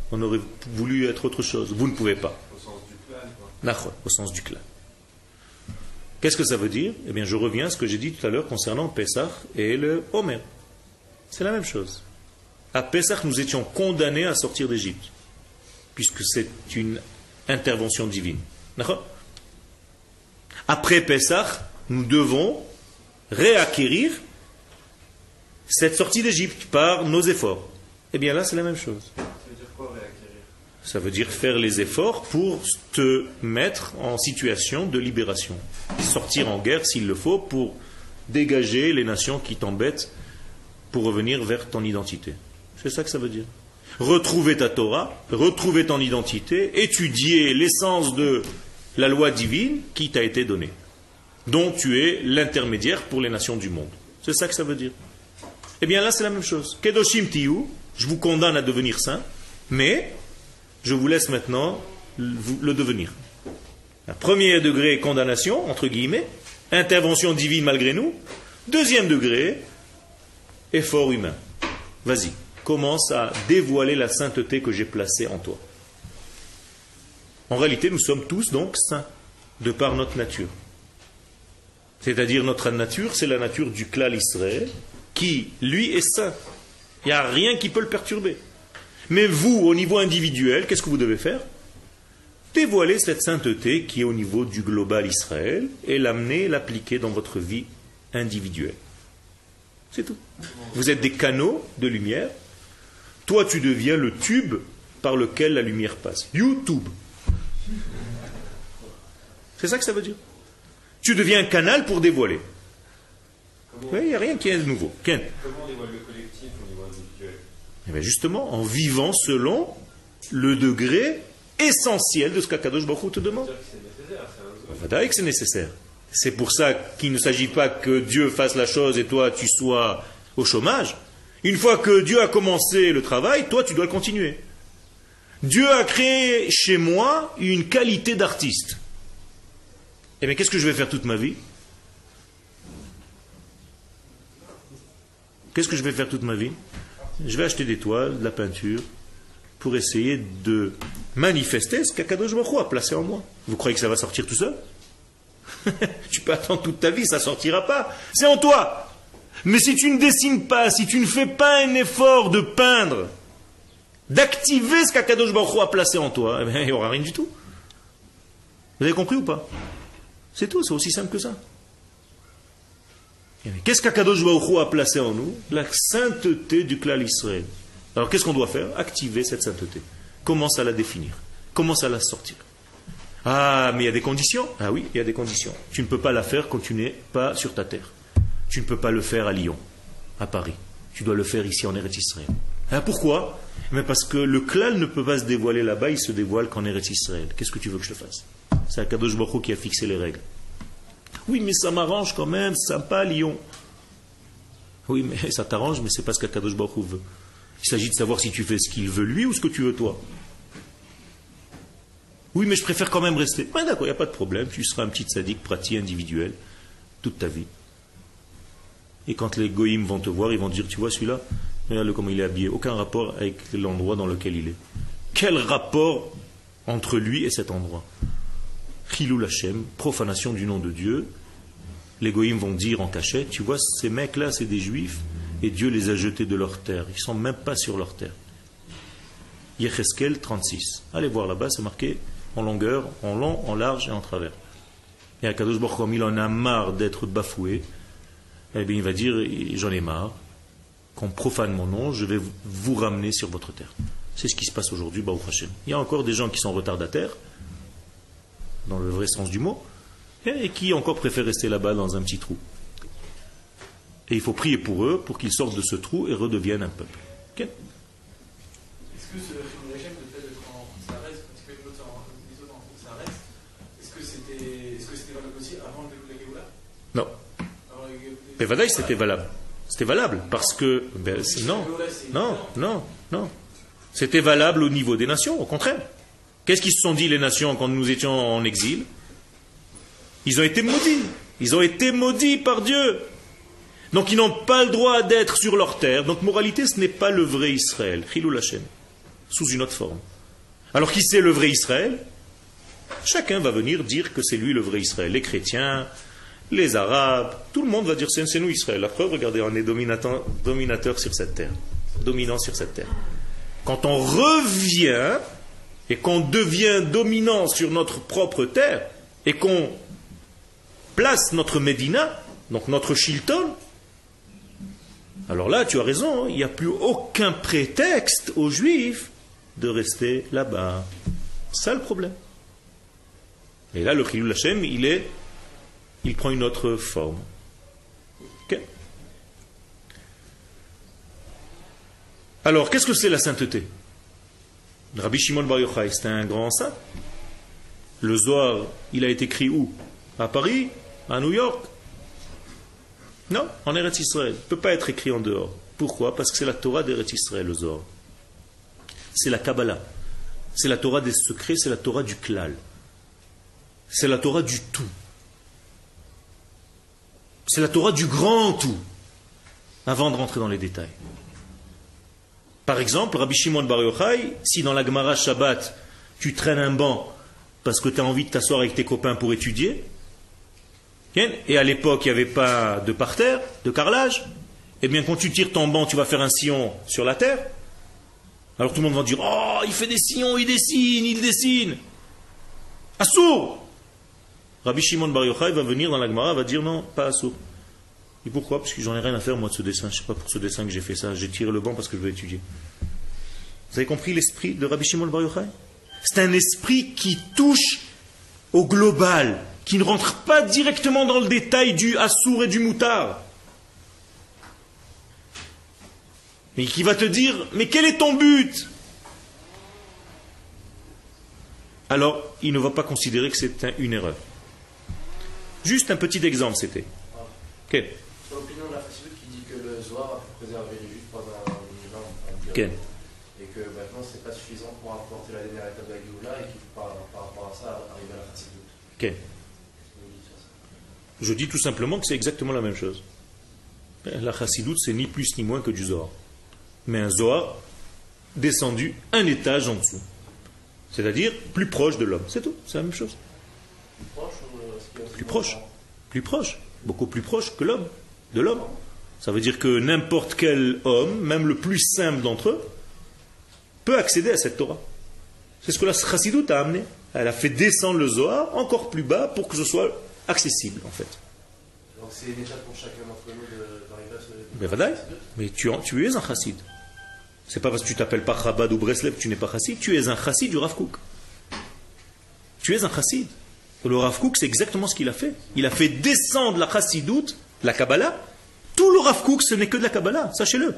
[SPEAKER 1] On aurait voulu être autre chose. Vous ne pouvez pas.
[SPEAKER 3] Au sens du clan, quoi.
[SPEAKER 1] Au sens du clan. Qu'est-ce que ça veut dire? Eh bien, je reviens à ce que j'ai dit tout à l'heure concernant Pessah et le Homer. C'est la même chose. À Pessah, nous étions condamnés à sortir d'Égypte, puisque c'est une intervention divine. D'accord? Après Pessah, nous devons réacquérir cette sortie d'Égypte par nos efforts. Eh bien là, c'est la même chose.
[SPEAKER 3] Ça veut dire quoi, réacquérir?
[SPEAKER 1] Ça veut dire faire les efforts pour te mettre en situation de libération. Sortir en guerre s'il le faut pour dégager les nations qui t'embêtent pour revenir vers ton identité. C'est ça que ça veut dire. Retrouver ta Torah, retrouver ton identité, étudier l'essence de la loi divine qui t'a été donnée, dont tu es l'intermédiaire pour les nations du monde. C'est ça que ça veut dire. Eh bien là, c'est la même chose. Kedoshim tiyu, je vous condamne à devenir saint, mais je vous laisse maintenant le devenir. Un premier degré, condamnation, entre guillemets, intervention divine malgré nous. Deuxième degré, effort humain. Vas-y, commence à dévoiler la sainteté que j'ai placée en toi. En réalité, nous sommes tous donc saints, de par notre nature. C'est-à-dire notre nature, c'est la nature du Klal Israël, qui, lui, est saint. Il n'y a rien qui peut le perturber. Mais vous, au niveau individuel, qu'est-ce que vous devez faire? Dévoiler cette sainteté qui est au niveau du global Israël et l'amener, l'appliquer dans votre vie individuelle. C'est tout. Vous êtes des canaux de lumière. Toi, tu deviens le tube par lequel la lumière passe. YouTube. C'est ça que ça veut dire. Tu deviens un canal pour dévoiler. Oui, il n'y a rien qui est nouveau.
[SPEAKER 3] Comment on dévoile le collectif au niveau individuel?
[SPEAKER 1] Eh bien justement, en vivant selon le degré essentiel de ce qu'Akadosh Baruch Hu te demande. C'est que c'est nécessaire. C'est pour ça qu'il ne s'agit pas que Dieu fasse la chose et toi tu sois au chômage. Une fois que Dieu a commencé le travail, toi tu dois le continuer. Dieu a créé chez moi une qualité d'artiste. Eh bien qu'est-ce que je vais faire toute ma vie? Qu'est-ce que je vais faire toute ma vie? Je vais acheter des toiles, de la peinture, pour essayer de manifester ce qu'Akadosh Baruch Hu a placé en moi. Vous croyez que ça va sortir tout seul? Tu peux attendre toute ta vie, ça ne sortira pas. C'est en toi. Mais si tu ne dessines pas, si tu ne fais pas un effort de peindre, d'activer ce qu'Akadosh Baruch Hu a placé en toi, eh bien, il n'y aura rien du tout. Vous avez compris ou pas? C'est tout, c'est aussi simple que ça. Qu'est-ce qu'Akadosh Baruch Hu a placé en nous? La sainteté du Klal Israël. Alors qu'est-ce qu'on doit faire? Activer cette sainteté. Commence à la définir. Commence à la sortir. Ah, mais il y a des conditions. Ah oui, il y a des conditions. Tu ne peux pas la faire quand tu n'es pas sur ta terre. Tu ne peux pas le faire à Lyon, à Paris. Tu dois le faire ici en Eretz Israël. Ah, pourquoi? Mais parce que le Klal ne peut pas se dévoiler là-bas, il se dévoile qu'en Eretz Israël. Qu'est-ce que tu veux que je te fasse? C'est Akadosh Baruch Hu qui a fixé les règles. Oui, mais ça m'arrange quand même, c'est sympa Lyon. Oui, mais ça t'arrange, mais c'est pas ce qu'Akadosh Baruch Hu veut. Il s'agit de savoir si tu fais ce qu'il veut lui ou ce que tu veux toi. Oui, mais je préfère quand même rester. Ben d'accord, il n'y a pas de problème. Tu seras un petit tzaddik pratique individuel toute ta vie. Et quand les goïms vont te voir, ils vont te dire, tu vois celui-là, regarde-le comment il est habillé. Aucun rapport avec l'endroit dans lequel il est. Quel rapport entre lui et cet endroit? Chilul Hashem, profanation du nom de Dieu. Les goïms vont dire en cachette, tu vois, ces mecs-là, c'est des juifs, et Dieu les a jetés de leur terre. Ils ne sont même pas sur leur terre. Yecheskel 36. Allez voir là-bas, c'est marqué en longueur, en long, en large et en travers. Et Akadosh Baruch Hu, comme il en a marre d'être bafoué, eh bien il va dire, j'en ai marre, qu'on profane mon nom, je vais vous ramener sur votre terre. C'est ce qui se passe aujourd'hui, Baruch Hashem. Il y a encore des gens qui sont retardataires, dans le vrai sens du mot, et qui encore préfèrent rester là-bas dans un petit trou. Et il faut prier pour eux, pour qu'ils sortent de ce trou et redeviennent un peuple. Okay?
[SPEAKER 2] Est-ce que ce régime de fait d'être en Sares, pratiquer les autres en Sares, est-ce que c'était valable aussi avant la Géoula?
[SPEAKER 1] Non. Mais Vadaï, c'était valable. C'était valable parce que... Non. C'était valable au niveau des nations, au contraire. Qu'est-ce qu'ils se sont dit les nations quand nous étions en exil? Ils ont été maudits. Ils ont été maudits par Dieu. Donc ils n'ont pas le droit d'être sur leur terre. Donc moralité, ce n'est pas le vrai Israël. Chilul Hashem. sous une autre forme. Alors qui c'est le vrai Israël? Chacun va venir dire que c'est lui le vrai Israël. Les chrétiens, les arabes, tout le monde va dire c'est nous Israël. La preuve, regardez, on est dominateur sur cette terre, dominant sur cette terre. Quand on revient et qu'on devient dominant sur notre propre terre et qu'on place notre Médina, donc notre Shilton, alors là, tu as raison, il n'y a plus aucun prétexte aux Juifs de rester là-bas. C'est ça le problème. Et là, le Chilul Hashem, il prend une autre forme. Okay. Alors, qu'est-ce que c'est la sainteté? Rabbi Shimon Bar Yochai, c'était un grand saint. Le Zohar, il a été écrit où? À Paris? À New York? Non, en Eretz Israël. Il ne peut pas être écrit en dehors. Pourquoi? Parce que c'est la Torah d'Eretz Israël, le Zohar. C'est la Kabbalah. C'est la Torah des secrets, c'est la Torah du klal. C'est la Torah du tout. C'est la Torah du grand tout. Avant de rentrer dans les détails. Par exemple, Rabbi Shimon Bar Yochai, si dans la Gemara Shabbat, tu traînes un banc parce que tu as envie de t'asseoir avec tes copains pour étudier, et à l'époque, il n'y avait pas de parterre, de carrelage, eh bien, quand tu tires ton banc, tu vas faire un sillon sur la terre. Alors tout le monde va dire, oh, il fait des sillons, il dessine. Assour! Rabbi Shimon Bar Yochai va venir dans la Gemara, va dire, non, pas assour. Et pourquoi? Parce que j'en ai rien à faire, moi, de ce dessin. Je ne sais pas pour ce dessin que j'ai fait ça. J'ai tiré le banc parce que je veux étudier. Vous avez compris l'esprit de Rabbi Shimon Bar Yochai? C'est un esprit qui touche au global, qui ne rentre pas directement dans le détail du assour et du moutard. Mais qui va te dire, mais quel est ton but? Alors, il ne va pas considérer que c'est une erreur. Juste un petit exemple, c'était. Okay.
[SPEAKER 4] Sur l'opinion de la Chassidut qui dit que le Zohar a pu préserver les Juifs pendant un minimum,
[SPEAKER 1] Okay.
[SPEAKER 4] Et que maintenant c'est pas suffisant pour apporter la dernière étape de la Géoula et qu'il faut par rapport à ça arriver à la Chassidut.
[SPEAKER 1] Okay. Je dis tout simplement que c'est exactement la même chose. La Chassidut, c'est ni plus ni moins que du Zohar. Mais un Zohar descendu un étage en dessous. C'est-à-dire plus proche de l'homme. C'est tout, c'est la même chose. Plus proche, beaucoup plus proche que l'homme, de l'homme. Ça veut dire que n'importe quel homme, même le plus simple d'entre eux, peut accéder à cette Torah. C'est ce que la Chassidut a amené. Elle a fait descendre le Zohar encore plus bas pour que ce soit accessible, en fait.
[SPEAKER 4] Donc c'est une étape pour chacun d'entre nous d'arriver à ce...
[SPEAKER 1] Mais vadaï, mais tu es un chassid. C'est pas parce que tu t'appelles pas Chabad ou Breslev que tu n'es pas chassid. Tu es un chassid du Rav Kook. Tu es un chassid. Le Rav Kook, c'est exactement ce qu'il a fait. Il a fait descendre la chassidoute, la Kabbalah. Tout le Rav Kook, ce n'est que de la Kabbalah, sachez-le.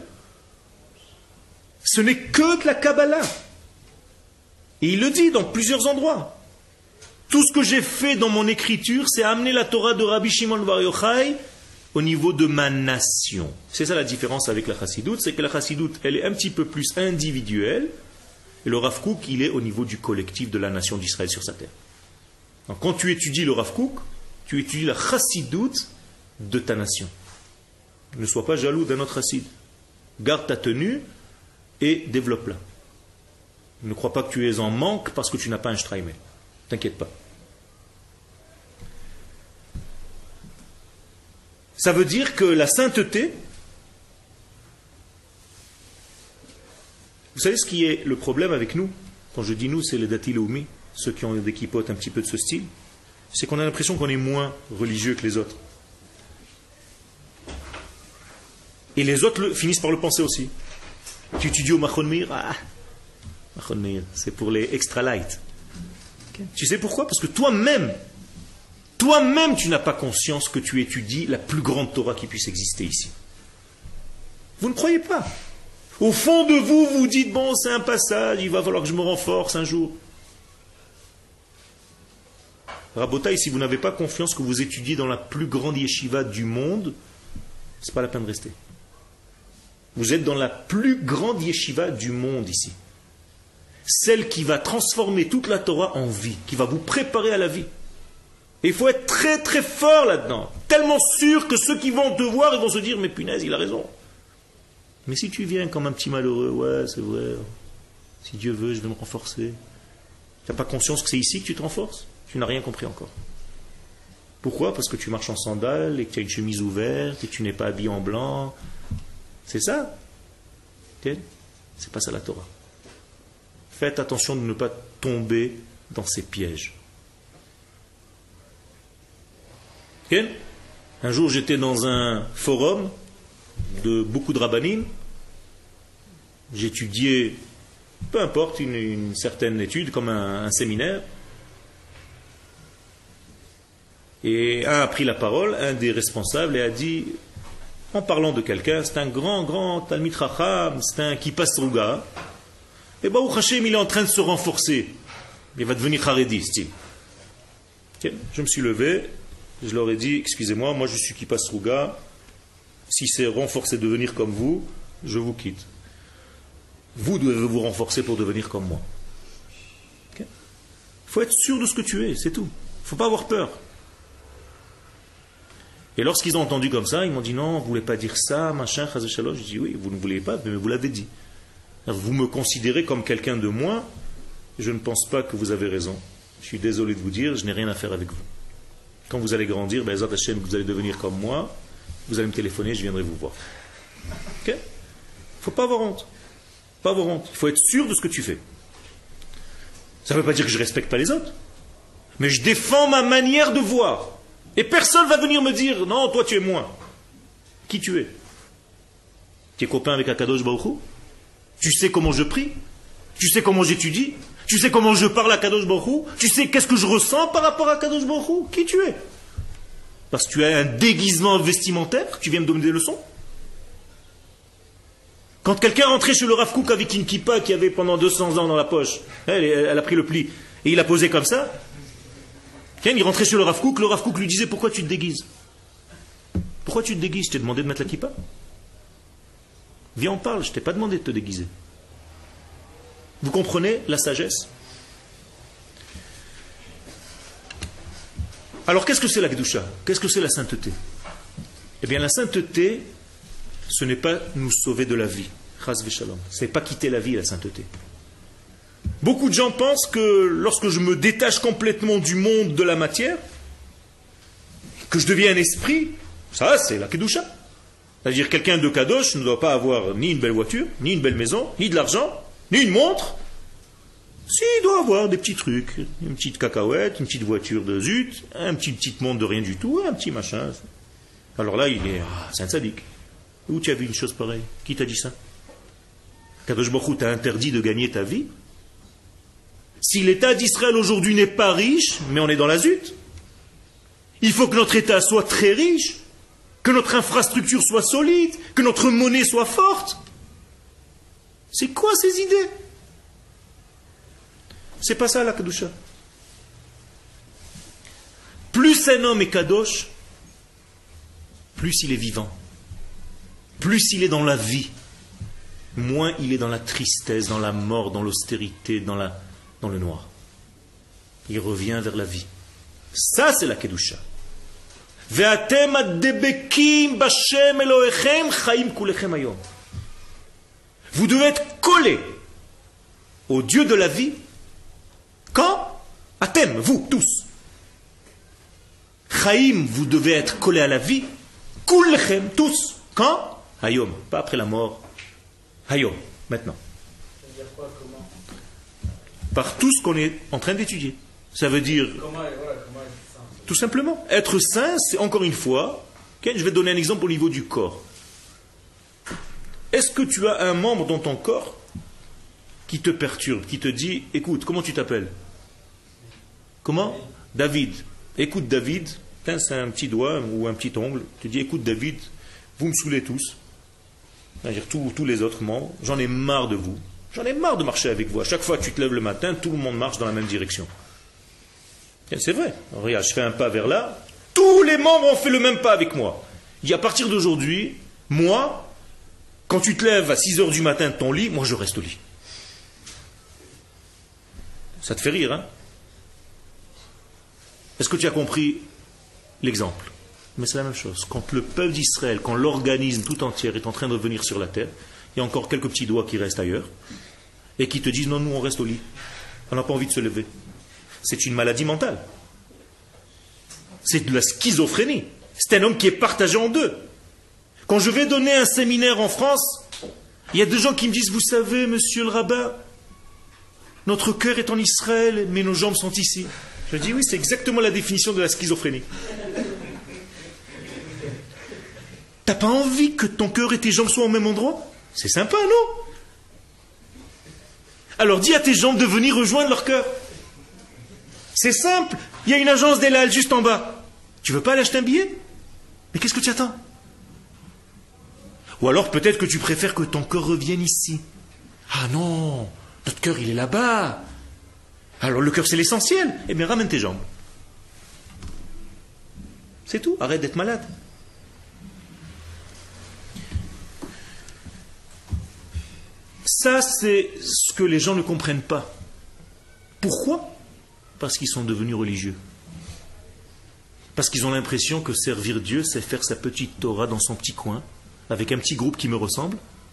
[SPEAKER 1] Ce n'est que de la Kabbalah. Et il le dit dans plusieurs endroits. Tout ce que j'ai fait dans mon écriture, c'est amener la Torah de Rabbi Shimon Bar Yochai au niveau de ma nation. C'est ça la différence avec la Chassidoute, c'est que la Chassidoute, elle est un petit peu plus individuelle, et le Rav Kook, il est au niveau du collectif de la nation d'Israël sur sa terre. Donc, quand tu étudies le Rav Kook, tu étudies la Chassidoute de ta nation. Ne sois pas jaloux d'un autre chassid. Garde ta tenue et développe-la. Ne crois pas que tu es en manque parce que tu n'as pas un Shtraimel. T'inquiète pas. Ça veut dire que la sainteté, vous savez ce qui est le problème avec nous? Quand je dis nous, c'est les Dati Leumi, ceux qui ont des kippotes un petit peu de ce style, c'est qu'on a l'impression qu'on est moins religieux que les autres. Et les autres finissent par le penser aussi. Tu étudies au Machon Meir, Machon Meir, c'est pour les extra light. Okay. Tu sais pourquoi? Parce que toi-même, tu n'as pas conscience que tu étudies la plus grande Torah qui puisse exister ici. Vous ne croyez pas. Au fond de vous, vous dites, bon, c'est un passage, il va falloir que je me renforce un jour. Rabotaï, si vous n'avez pas confiance que vous étudiez dans la plus grande yeshiva du monde, c'est pas la peine de rester. Vous êtes dans la plus grande yeshiva du monde ici. Celle qui va transformer toute la Torah en vie, qui va vous préparer à la vie. Et il faut être très très fort là-dedans. Tellement sûr que ceux qui vont te voir, ils vont se dire, mais punaise, il a raison. Mais si tu viens comme un petit malheureux, ouais, c'est vrai. Si Dieu veut, je vais me renforcer. Tu n'as pas conscience que c'est ici que tu te renforces? Tu n'as rien compris encore. Pourquoi? Parce que tu marches en sandales et que tu as une chemise ouverte et que tu n'es pas habillé en blanc. C'est ça? C'est pas ça la Torah. Faites attention de ne pas tomber dans ces pièges. Un jour, j'étais dans un forum de beaucoup de rabbanim. J'étudiais, peu importe, une certaine étude, comme un séminaire. Et un a pris la parole, un des responsables, et a dit, en parlant de quelqu'un, c'est un grand Talmid Chacham, c'est un Kippa Sruga, et Baruch Hashem, il est en train de se renforcer. Il va devenir Haredi, style. Je me suis levé, je leur ai dit, excusez-moi, moi je suis Kippa Sruga, si c'est renforcer devenir comme vous, je vous quitte. Vous devez vous renforcer pour devenir comme moi. Il faut être sûr de ce que tu es, c'est tout. Il ne faut pas avoir peur. Et lorsqu'ils ont entendu comme ça, ils m'ont dit non, vous ne voulez pas dire ça, machin, chazé shalom. Je dis oui, vous ne voulez pas, mais vous l'avez dit. Alors, vous me considérez comme quelqu'un de moins, je ne pense pas que vous avez raison. Je suis désolé de vous dire, je n'ai rien à faire avec vous. Quand vous allez grandir, ben, Zat Hashem, vous allez devenir comme moi, vous allez me téléphoner, je viendrai vous voir. Ok? Il ne faut pas avoir honte. Pas avoir honte. Il faut être sûr de ce que tu fais. Ça ne veut pas dire que je ne respecte pas les autres, mais je défends ma manière de voir. Et personne ne va venir me dire, non, toi tu es moi. Qui tu es? Tu es copain avec Akadosh Baruch Hu? Tu sais comment je prie? Tu sais comment j'étudie? Tu sais comment je parle à Akadosh Baruch Hu? Tu sais qu'est-ce que je ressens par rapport à Akadosh Baruch Hu? Qui tu es? Parce que tu as un déguisement vestimentaire, tu viens me donner des leçons? Quand quelqu'un rentrait chez le Rav Kook avec une kippa qui avait pendant 200 ans dans la poche, elle a pris le pli, et il a posé comme ça, il rentrait chez le Rav Kook lui disait pourquoi tu te déguises? Pourquoi tu te déguises? Je t'ai demandé de mettre la kippa? Viens, on parle, je t'ai pas demandé de te déguiser. Vous comprenez la sagesse? Alors qu'est-ce que c'est la Kedusha? Qu'est-ce que c'est la sainteté? Eh bien la sainteté, ce n'est pas nous sauver de la vie. Chas v'shalom. Ce n'est pas quitter la vie, la sainteté. Beaucoup de gens pensent que lorsque je me détache complètement du monde de la matière, que je deviens un esprit, ça c'est la Kedusha. C'est-à-dire quelqu'un de Kadosh ne doit pas avoir ni une belle voiture, ni une belle maison, ni de l'argent, ni une montre. Si, il doit avoir des petits trucs, une petite cacahuète, une petite voiture de zut, une petite montre de rien du tout, un petit machin. Alors là, il est c'est un tzaddik. Où tu as vu une chose pareille? Qui t'a dit ça? Kadosh Baruch Hu t'a interdit de gagner ta vie? Si l'État d'Israël aujourd'hui n'est pas riche, mais on est dans la zut, il faut que notre État soit très riche, que notre infrastructure soit solide, que notre monnaie soit forte. C'est quoi ces idées? C'est pas ça la Kedusha. Plus un homme est Kadosh, plus il est vivant, plus il est dans la vie, moins il est dans la tristesse, dans la mort, dans l'austérité, dans le noir. Il revient vers la vie. Ça, c'est la Kedusha. Vous devez être collés au Dieu de la vie. Quand? Atem, vous, tous. Chaim, vous devez être collés à la vie. Kulchem, tous. Quand? Hayom, pas après la mort. Hayom, maintenant. Par tout ce qu'on est en train d'étudier. Ça veut dire, tout simplement, être saint, c'est encore une fois, je vais donner un exemple au niveau du corps. Est-ce que tu as un membre dans ton corps qui te perturbe, qui te dit, écoute, comment tu t'appelles? Comment? David. Écoute David, c'est un petit doigt ou un petit ongle, tu dis, écoute David, vous me saoulez tous, c'est-à-dire tous les autres membres, j'en ai marre de vous. J'en ai marre de marcher avec vous. À chaque fois que tu te lèves le matin, tout le monde marche dans la même direction. Et c'est vrai. Regarde, je fais un pas vers là, tous les membres ont fait le même pas avec moi. Et à partir d'aujourd'hui, moi, quand tu te lèves à 6 heures du matin de ton lit, moi je reste au lit. Ça te fait rire, hein? Est-ce que tu as compris l'exemple? Mais c'est la même chose. Quand le peuple d'Israël, quand l'organisme tout entier est en train de revenir sur la terre, il y a encore quelques petits doigts qui restent ailleurs. et qui te disent non, nous on reste au lit. On n'a pas envie de se lever. C'est une maladie mentale. C'est de la schizophrénie. C'est un homme qui est partagé en deux. Quand je vais donner un séminaire en France, il y a des gens qui me disent, vous savez, monsieur le rabbin, notre cœur est en Israël, mais nos jambes sont ici. Je dis, oui, c'est exactement la définition de la schizophrénie. T'as pas envie que ton cœur et tes jambes soient au même endroit? C'est sympa, non? Alors dis à tes jambes de venir rejoindre leur cœur. C'est simple. Il y a une agence d'Elal juste en bas. Tu veux pas aller acheter un billet? Mais qu'est-ce que tu attends? Ou alors peut-être que tu préfères que ton cœur revienne ici. Ah non, notre cœur il est là-bas. Alors le cœur c'est l'essentiel. Eh bien ramène tes jambes. C'est tout, arrête d'être malade. Ça c'est ce que les gens ne comprennent pas. Pourquoi? Parce qu'ils sont devenus religieux. Parce qu'ils ont l'impression que servir Dieu c'est faire sa petite Torah dans son petit coin, avec un petit groupe qui me ressemble.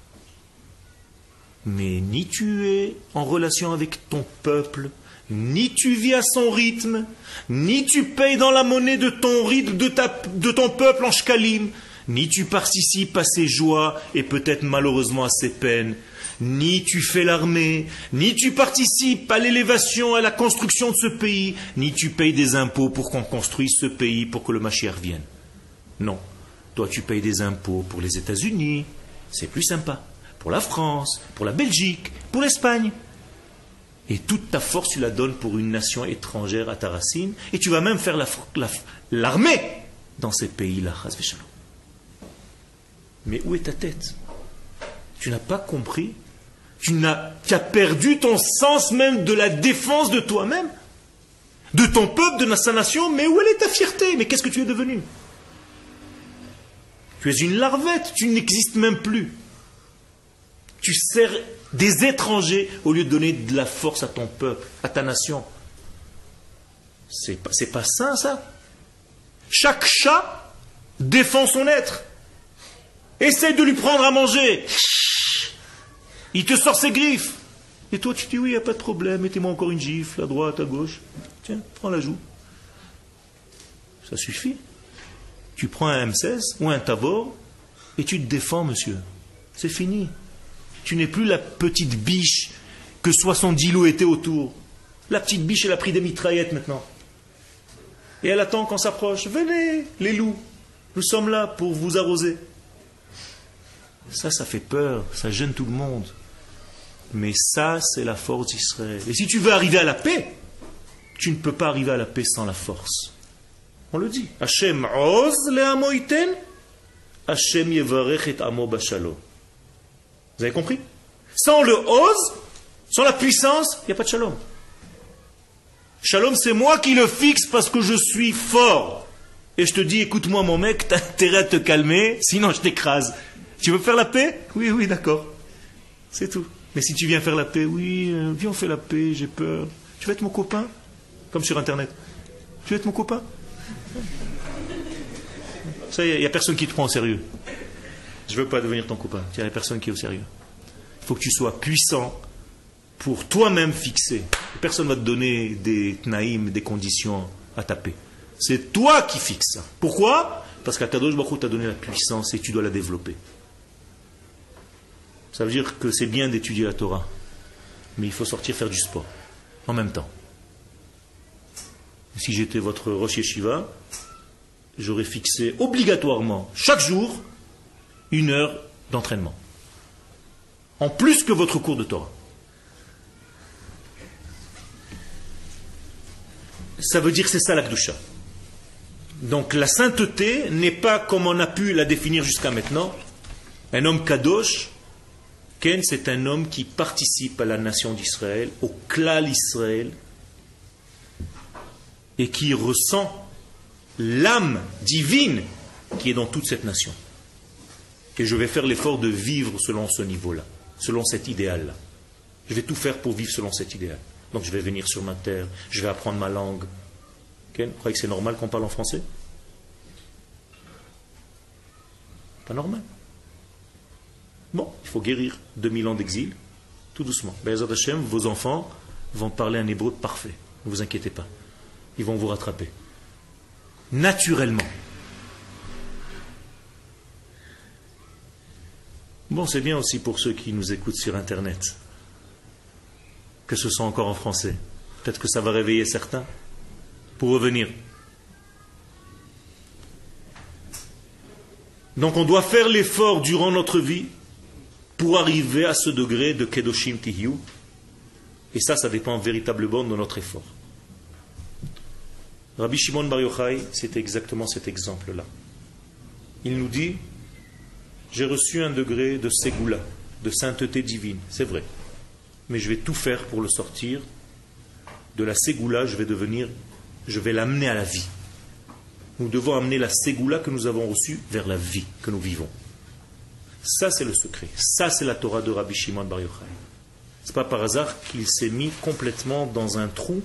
[SPEAKER 1] Mais ni tu es en relation avec ton peuple, ni tu vis à son rythme, ni tu payes dans la monnaie de ton rythme, de ton peuple en shkalim, ni tu participes à ses joies et peut-être malheureusement à ses peines, ni tu fais l'armée, ni tu participes à l'élévation, à la construction de ce pays, ni tu payes des impôts pour qu'on construise ce pays pour que le Mashiach vienne. Non. Toi, tu payes des impôts pour les États-Unis, c'est plus sympa. Pour la France, pour la Belgique, pour l'Espagne. Et toute ta force, tu la donnes pour une nation étrangère à ta racine. Et tu vas même faire l'armée dans ces pays-là. Mais où est ta tête? Tu n'as pas compris? Tu as perdu ton sens même de la défense de toi-même, de ton peuple, de sa nation. Mais où est ta fierté? Mais qu'est-ce que tu es devenu? Tu es une larvette, tu n'existes même plus. Tu sers des étrangers au lieu de donner de la force à ton peuple, à ta nation. C'est pas sain, ça. Chaque chat défend son être. Essaye de lui prendre à manger. Il te sort ses griffes. Et toi, tu dis, oui, il n'y a pas de problème, mettez-moi encore une gifle, à droite, à gauche. Tiens, prends la joue. Ça suffit. Tu prends un M16 ou un Tavor et tu te défends, monsieur. C'est fini. Tu n'es plus la petite biche que 70 loups étaient autour. La petite biche, elle a pris des mitraillettes maintenant. Et elle attend qu'on s'approche. Venez, les loups. Nous sommes là pour vous arroser. Ça fait peur. Ça gêne tout le monde. Mais ça, c'est la force d'Israël. Et si tu veux arriver à la paix, tu ne peux pas arriver à la paix sans la force. On le dit. Hashem oz le'amo iten, Hashem yevarech et amo b'shalom. Vous avez compris? Sans le oz, sans la puissance, il n'y a pas de shalom. Shalom, c'est moi qui le fixe parce que je suis fort. Et je te dis, écoute-moi mon mec, t'as intérêt à te calmer, sinon je t'écrase. Tu veux faire la paix? Oui, oui, d'accord. C'est tout. Mais si tu viens faire la paix, oui, viens on fait la paix, j'ai peur. Tu veux être mon copain? Comme sur Internet. Tu veux être mon copain? Ça, il n'y a personne qui te prend au sérieux. Je ne veux pas devenir ton copain. Il n'y a personne qui est au sérieux. Il faut que tu sois puissant pour toi-même fixer. Personne ne va te donner des tnaïm, des conditions à taper. C'est toi qui fixes ça. Pourquoi? Parce qu'Akadosh Baruch Hu t'a donné la puissance et tu dois la développer. Ça veut dire que c'est bien d'étudier la Torah. Mais il faut sortir faire du sport. En même temps. Si j'étais votre Rosh Yeshiva, j'aurais fixé obligatoirement, chaque jour, 1 heure d'entraînement. En plus que votre cours de Torah. Ça veut dire que c'est ça la Kedusha. Donc la sainteté n'est pas comme on a pu la définir jusqu'à maintenant. Un homme kadosh, Ken, c'est un homme qui participe à la nation d'Israël, au klal Israël, et qui ressent l'âme divine qui est dans toute cette nation. Et je vais faire l'effort de vivre selon ce niveau-là, selon cet idéal-là. Je vais tout faire pour vivre selon cet idéal. Donc je vais venir sur ma terre, je vais apprendre ma langue. Ken, vous croyez que c'est normal qu'on parle en français? Pas normal. Bon, il faut guérir 2000 ans d'exil. Tout doucement. Be'ezrat Hashem, vos enfants vont parler un hébreu parfait. Ne vous inquiétez pas. Ils vont vous rattraper. Naturellement. Bon, c'est bien aussi pour ceux qui nous écoutent sur Internet, que ce soit encore en français. Peut-être que ça va réveiller certains pour revenir. Donc on doit faire l'effort durant notre vie pour arriver à ce degré de Kedoshim Tihyu. Et ça dépend véritablement de notre effort. Rabbi Shimon Bar Yochai, c'est exactement cet exemple-là. Il nous dit, j'ai reçu un degré de Ségoula, de sainteté divine, c'est vrai. Mais je vais tout faire pour le sortir. De la Ségoula, je vais l'amener à la vie. Nous devons amener la Ségoula que nous avons reçue vers la vie que nous vivons. Ça, c'est le secret. Ça, c'est la Torah de Rabbi Shimon Bar Yochai. Ce n'est pas par hasard qu'il s'est mis complètement dans un trou,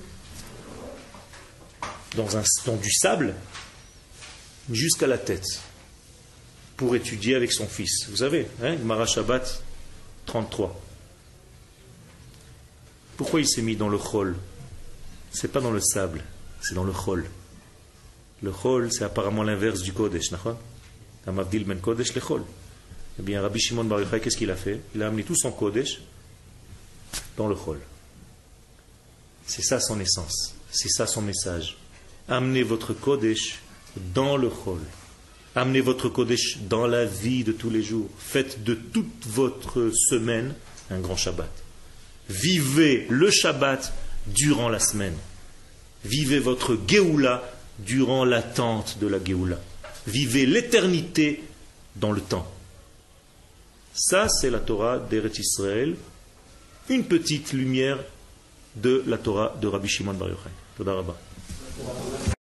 [SPEAKER 1] dans du sable, jusqu'à la tête, pour étudier avec son fils. Vous savez, Gemara Shabbat 33. Pourquoi il s'est mis dans le chol? C'est pas dans le sable, c'est dans le chol. Le chol, c'est apparemment l'inverse du kodesh, nachon? Amavdil ben kodesh le chol. Eh bien, Rabbi Shimon Bar Yochai, qu'est-ce qu'il a fait? Il a amené tout son kodesh dans le chol. C'est ça son essence, c'est ça son message. Amenez votre kodesh dans le chol. Amenez votre kodesh dans la vie de tous les jours. Faites de toute votre semaine un grand Shabbat. Vivez le Shabbat durant la semaine. Vivez votre Géoula durant l'attente de la Géoula. Vivez l'éternité dans le temps. Ça, c'est la Torah d'Eretz Israël. Une petite lumière de la Torah de Rabbi Shimon Bar Yochai. Toda Rabba.